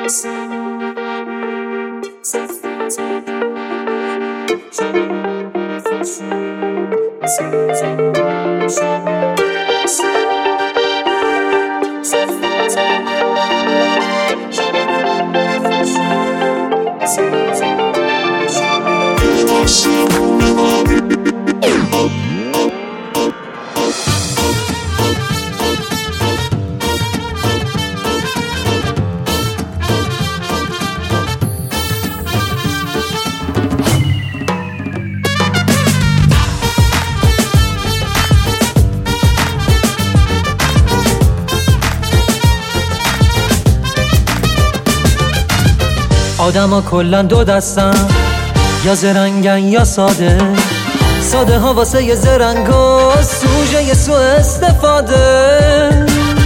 آدما کلن دو دستن، یا زرنگن یا ساده. ساده ها واسه یه زرنگا سوژه یه سو استفاده.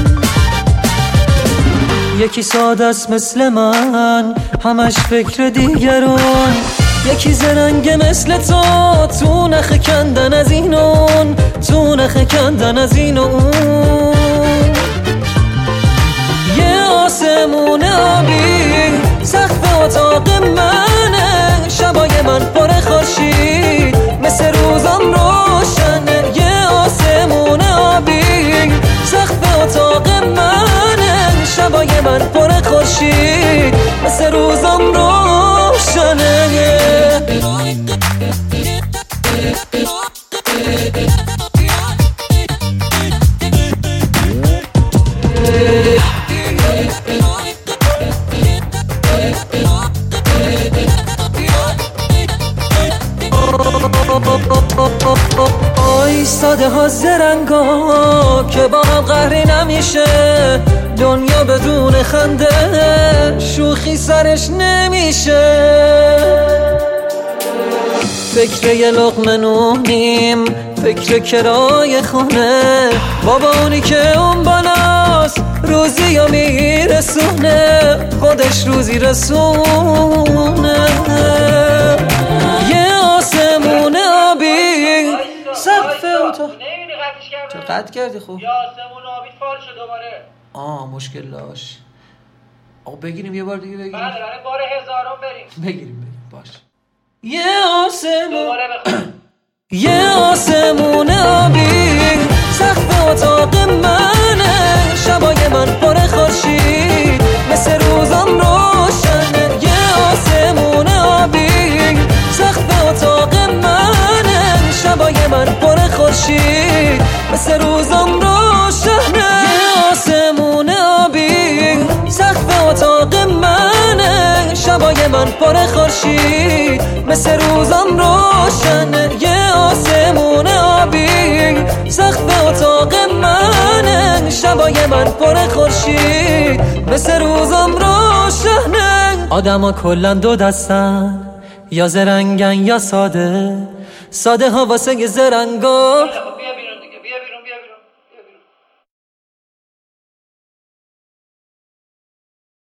یکی ساده است مثل من، همش فکر دیگرون. یکی زرنگه مثل تو نخ کندن از این اون، تو نخ کندن از این اون. یه آسمون آبی سقف اتاق منه، شبای من پر خورشید مثل روزم روشنه. یه آسمون آبی سقف اتاق منه، شبای من پر خورشید مثل روزم روشنه. آی ساده ها زرنگا که با هم قهری نمیشه. دنیا بدون خنده شوخی سرش نمیشه. فکر یه لقمه نونیم، فکر کرای خونه. بابا اونی که اون بالاست روزی یا میرسونه، خودش روزی رسونه. یه آسمون آبی سقف اتاق. چه قطع کردی؟ خوب یه آسمون آبی فال شد دوباره. مشکل داشت. آقا بگیریم یه بار دیگه بگیریم. بله بار هزارم بریم. بگیریم باش. یه آسمون یه آسمون آبی سقف اتاق منه، شبای من پر خورشید مثل روزم روشنه. یه آسمون آبی سقف اتاق منه، شبای من پر خورشید مثل روزم روشنه. یه آسمون آبی سقف اتاق منه، شبای من پر خورشید مثل روزم روشنه. یه آسمون آبی سقف اتاق منه، شبای من پر خورشید مثل روزم روشنه. آدما کلن دو دستن، یا زرنگن یا ساده. ساده ها واسه یه زرنگا